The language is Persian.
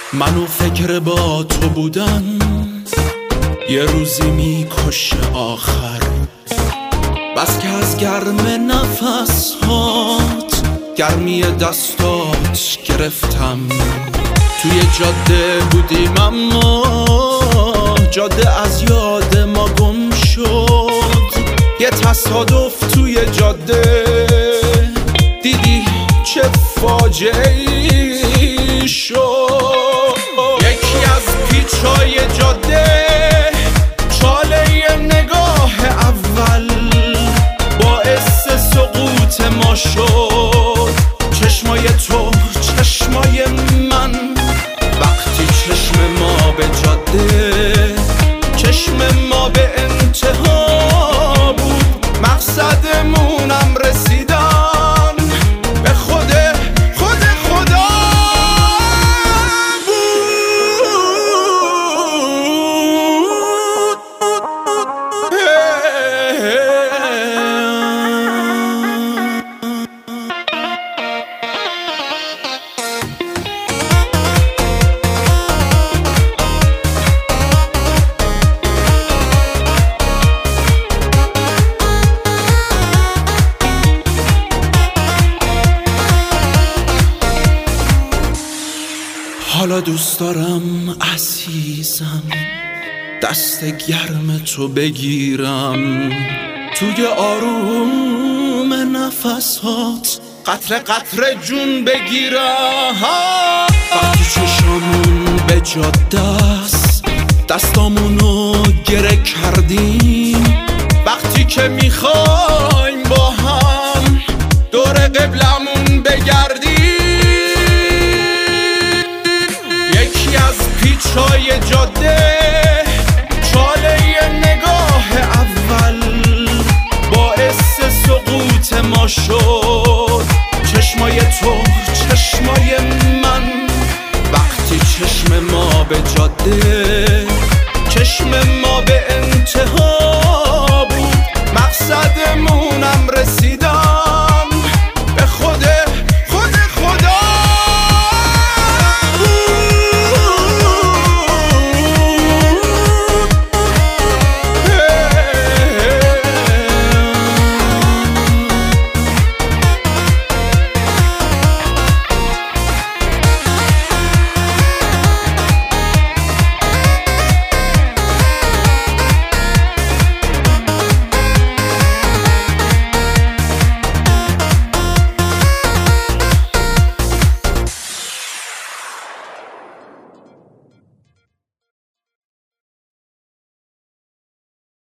منو فکر با تو بودن یه روزی میکشه آخر، بس که از گرم نفس هات گرمی دستات گرفتم. توی جاده بودیم اما جاده از یاد ما گم شد. یه تصادف توی جاده دیدی چه فاجعه‌ای شد. یکی از پیچای جاده چاله نگاه اول باعث سقوط ما شد. چشمای تو چشمای من وقتی چشم ما به جاده چشم ما به انتها بود، مقصدمونم رسیدن به خود خدا حالا دوست دارم عزیزم دست گرم تو بگیرم، توی آروم نفسات قطره قطره جون بگیرم. وقتی چشامون به جاده است دستامونو گره کردیم، وقتی که میخوایم با هم دور قبلمون بگردیم. پیچای جاده چاله نگاه اول باعث سقوط ما شد. چشمای تو چشمای من وقتی چشم ما به جاده چشم ما